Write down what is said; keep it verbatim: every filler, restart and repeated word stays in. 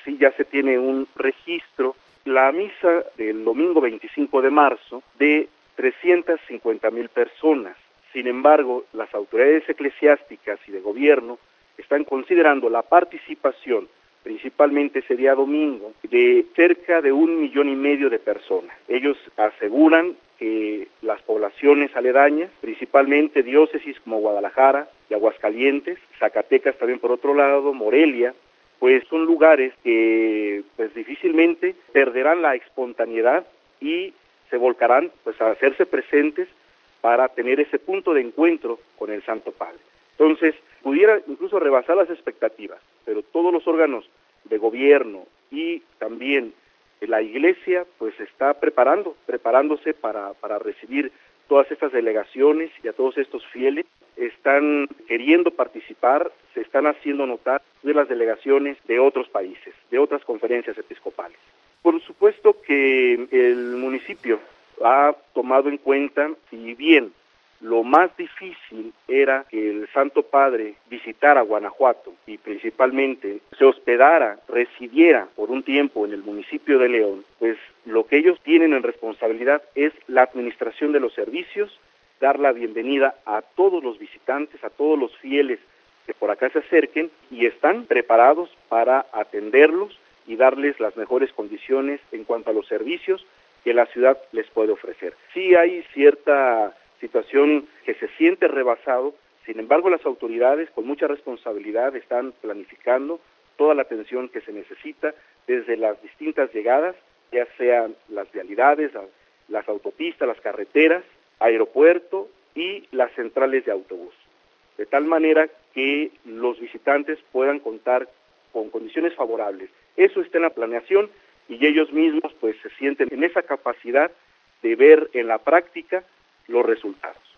sí ya se tiene un registro, la misa del domingo veinticinco de marzo de trescientas cincuenta mil personas. Sin embargo, las autoridades eclesiásticas y de gobierno están considerando la participación, principalmente ese día domingo, de cerca de un millón y medio de personas. Ellos aseguran que las poblaciones aledañas, principalmente diócesis como Guadalajara y Aguascalientes, Zacatecas también por otro lado, Morelia, pues son lugares que pues difícilmente perderán la espontaneidad y se volcarán pues a hacerse presentes para tener ese punto de encuentro con el Santo Padre. Entonces, pudiera incluso rebasar las expectativas, pero todos los órganos de gobierno y también la Iglesia pues está preparando, preparándose para, para recibir todas estas delegaciones y a todos estos fieles. Están queriendo participar, se están haciendo notar de las delegaciones de otros países, de otras conferencias episcopales. Por supuesto que el municipio ha tomado en cuenta, si bien lo más difícil era que el Santo Padre visitara Guanajuato y principalmente se hospedara, residiera por un tiempo en el municipio de León, pues lo que ellos tienen en responsabilidad es la administración de los servicios, dar la bienvenida a todos los visitantes, a todos los fieles que por acá se acerquen y están preparados para atenderlos y darles las mejores condiciones en cuanto a los servicios que la ciudad les puede ofrecer. Sí hay cierta situación que se siente rebasado, sin embargo las autoridades con mucha responsabilidad están planificando toda la atención que se necesita desde las distintas llegadas, ya sean las vialidades, las autopistas, las carreteras, aeropuerto y las centrales de autobús, de tal manera que los visitantes puedan contar con condiciones favorables. Eso está en la planeación y ellos mismos pues se sienten en esa capacidad de ver en la práctica los resultados.